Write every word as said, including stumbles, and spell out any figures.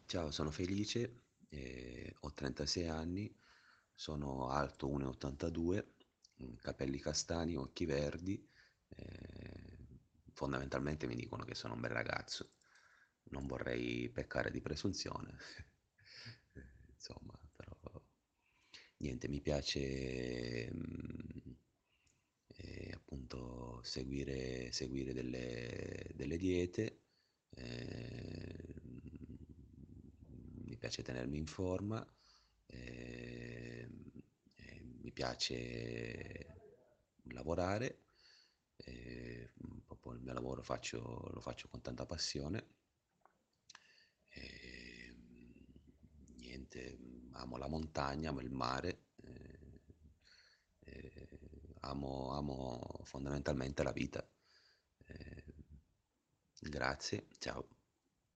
Ciao, sono Felice, e ho trentasei anni, sono alto uno e ottantadue, mh, capelli castani, occhi verdi, eh, fondamentalmente mi dicono che sono un bel ragazzo, non vorrei peccare di presunzione, eh, insomma, però niente, mi piace mh, eh, appunto seguire, seguire delle, delle diete. Ehm, Mi piace tenermi in forma, ehm, e mi piace lavorare, e proprio il mio lavoro faccio- lo faccio con tanta passione. E, niente, amo la montagna, amo il mare, eh, eh, amo, amo fondamentalmente la vita. Eh, Grazie, ciao.